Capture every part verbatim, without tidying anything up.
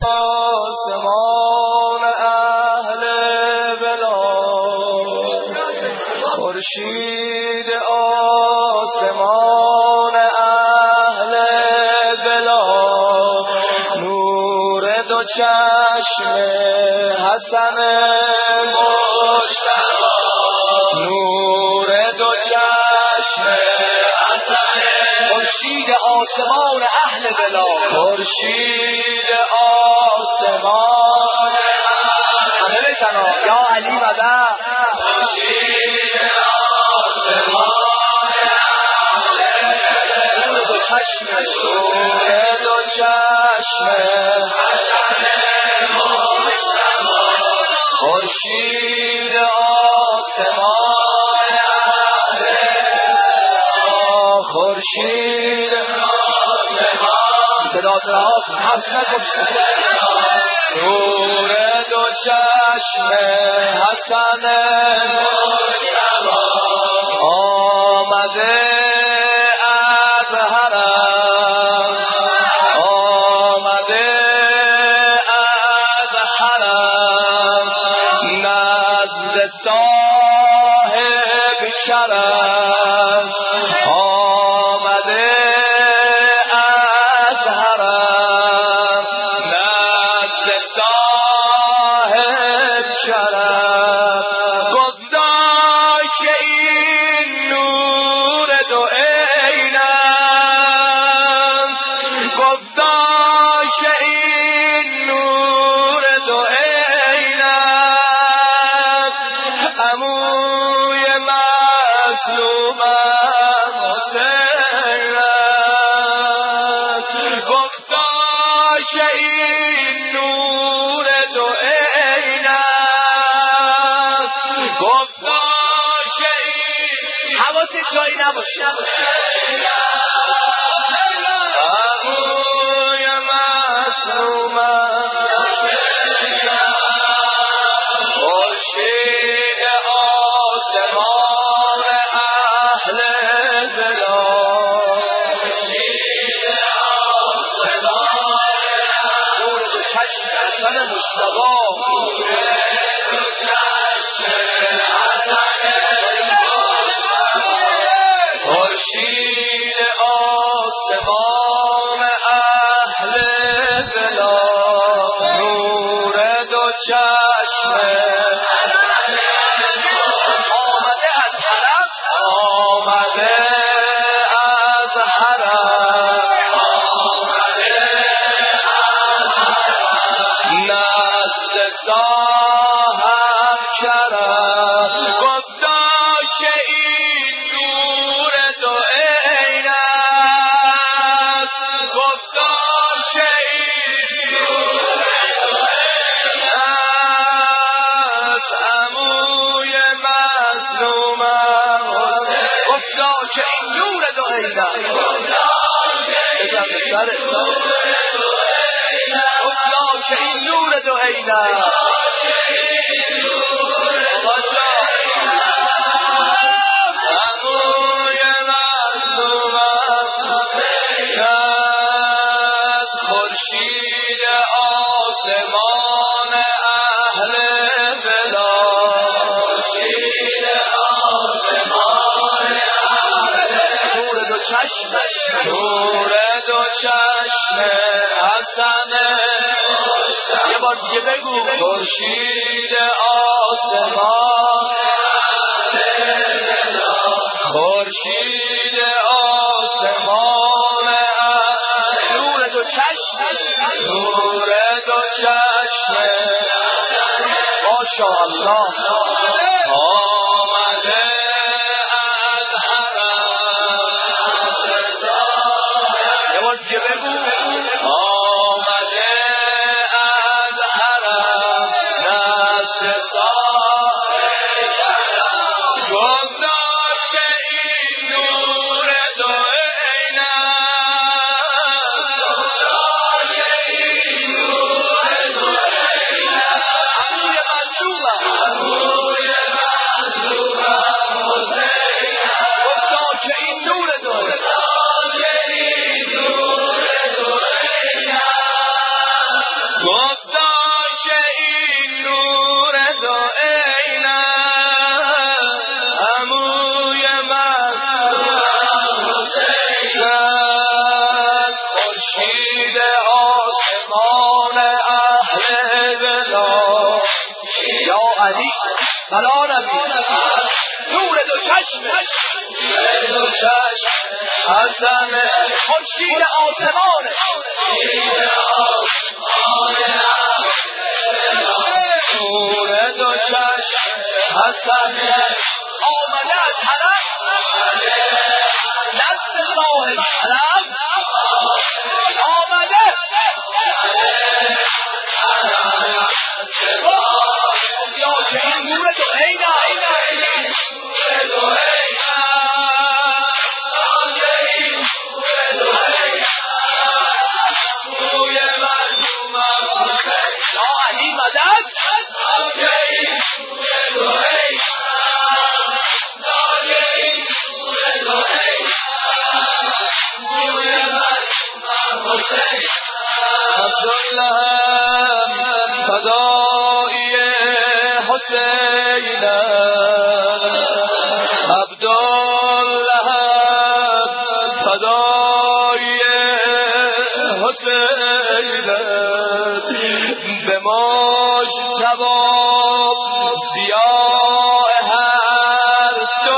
آسمان اهل بلاد خورشید آسمان اهل بلاد نور دو چشم حسن مجتبی نور دو چشم حسن خورشید آسمان اهل بلاد خورشید آسمان همه بزنا یا علی مدد خورشید آسمان اهل بلاد نور دو چشم نور دو چشم حسن مجتبی خورشید آسمان اهل بلاد خورشید صدا تراف حفظ نکن نور دو چشم حسن مجتبی آمده از حرم آمده از حرم نزد صاحب کرم آمده از حرم نزد صاحب کرم گفتا که این نور دو عین است گفتا که این نور دو عین است عموی مظلومم حسین است گفتا که این نور دو عین است گفتا که این حواست جایی نباشه عموی مظلومم خورشید آسمان اهل بلاد خورشید آسمان نور دو چشم حسن مجتبی نور دو چشم حسن مجتبی خورشید آسمان اهل بلاد نور دو چشم آمده از حرم آمده از حرم آمده از حرم نزد صاحب کرم گفتا که این نور دو عین است گفتا که این نور دو عین است عموی مظلومم حسین گفتا که این نور دو عین است بزن به سرت گفتا که این نور دو عین است عموی مظلومم حسین است خورشید آسمان اهل بلاد خورشید آسمان اهل نور دو چشم نور دو چشم حسن یه بار دیگه بگو خورشید آسمان خورشید آسمان نور دو چشم نور دو چشم ماشاءالله آمده از حرم یه بار دیگه بگو آمده از حرم نزد صاحب کرم گفتا که این نور دو عین است گفتا که این نور دو عین است عموی مظلومم عموی گفتا که این نور دو عینه عموی من خورشید آسمان اهل ولا یا علی بلا نبی نور دو چشم دو چشم حسن خورشید آسمان نور دو چشم حسن آمده از حرم نزد صاحب حرم آمده یا که این نور دو عینه یا علی مدد عبدالله فدایی حسین عبدالله فدایی حسین به مجتبی ضیاء هر دو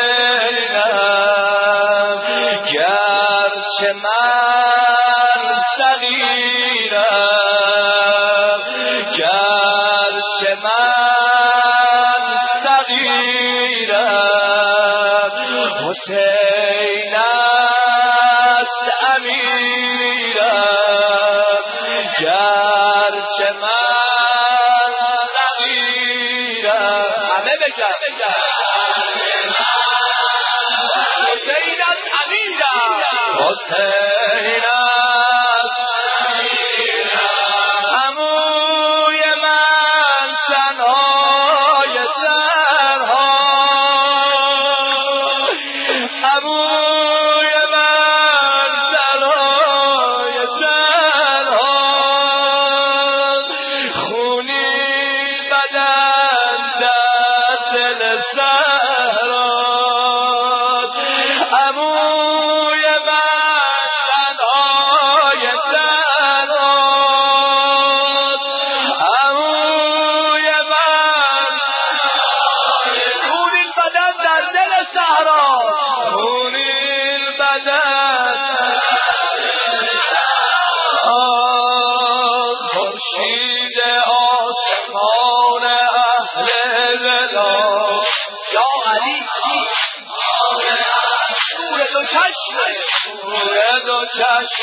عینم گرچه من صغیرم گرچه من صغیرم حسین است امیرم گرچه من صغیرم همه بگم حسین است امیرم حسین است عموی من تنهای تنها عموی من تنهای تنها خونی بدن در دل سهران عموی من تنهای تنها عموی من خونی بدن در دل سهران خونی بدن خورشید آسمان اهل ولا یا علی نور دو چشم نور دو چشم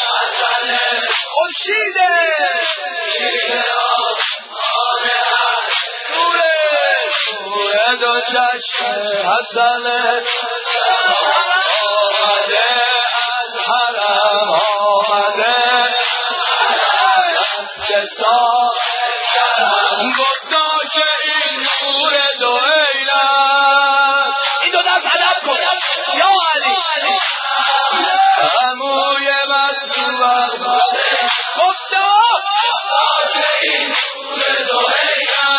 خورشید نور نور دو چشم حسن آمده از حرم آمده گفتا که این نور دو عینه این دو دست ادب کن یا علی عموی مظلوم گفتا که این نور دو عینه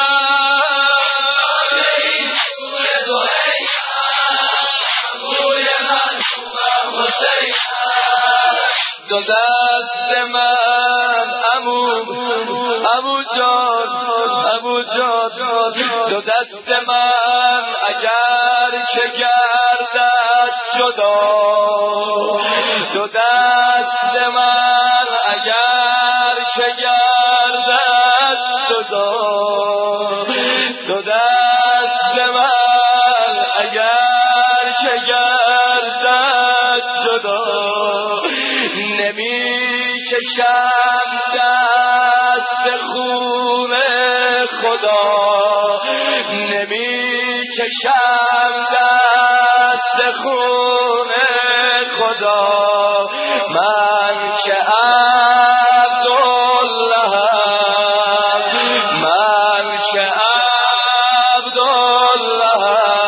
عموی مظلوم حسین دو دست من عمو عمو جان عمو جان دو دست من اگر چه گردد جدا دو دست من اگر چه گردد جدا دو دست من اگر چه گردد جدا نمی کشم دست خون خدا نمی کشم دست خون خدا من که عبدالله من که عبدالله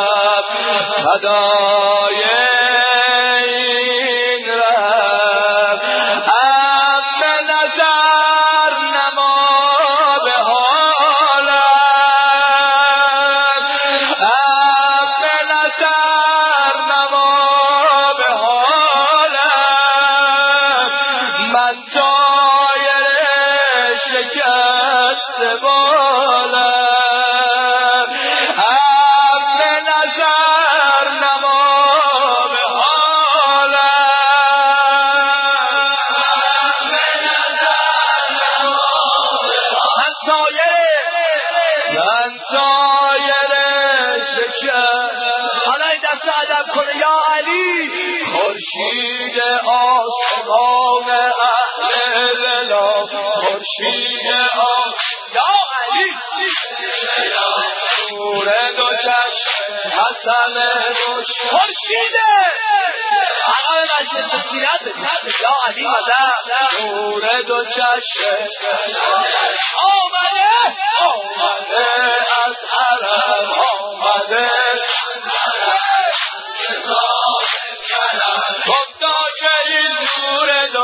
فدای این ره عم نظر نما بالم هم به نظر نما به حالم من تایر من تایر شکر حالا این دست ادب کنه یا علی خورشید آسمان اهل دلا خورشید آسمان یا علی نور دو چشم حسن دوش خورشیده حقا مجلس سیرت یا علی مدد نور دو چشم آمده آمده از حرم آمده گفتا که این نور دو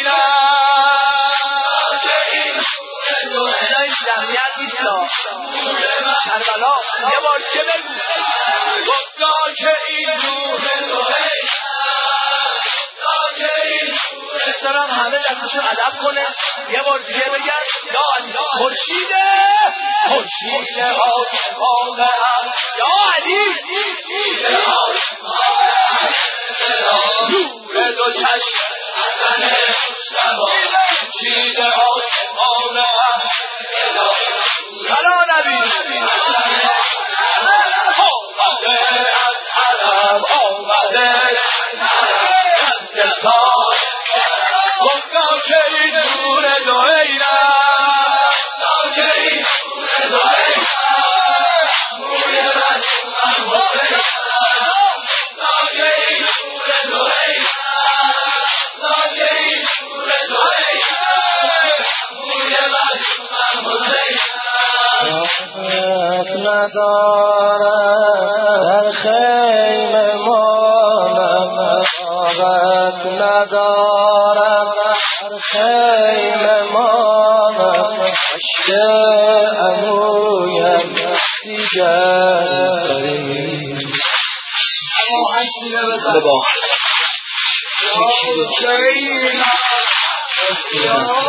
این جمعیت نیستا کربلا یه بار که بگو گفتا که این نور دو دوستانم همه دستشون ادب کنه یه بار دیگه بگن یا علی خورشیده خورشید آسمان یا علی نور دو چشم خورشید آسمان کلا نبی آمده از حرم آمده از نسان گفتا که این نور دو عینم گفتا که این نور دو عینم موی مجموعم حسینم گفتا که این نور دو عینم گفتا که این نور دو عینم موی مجموعم حسینم ندارد خیمه مانم طاقت ندارم در خیمه مانم عشق عمویم دیگر اما حسینه بزن با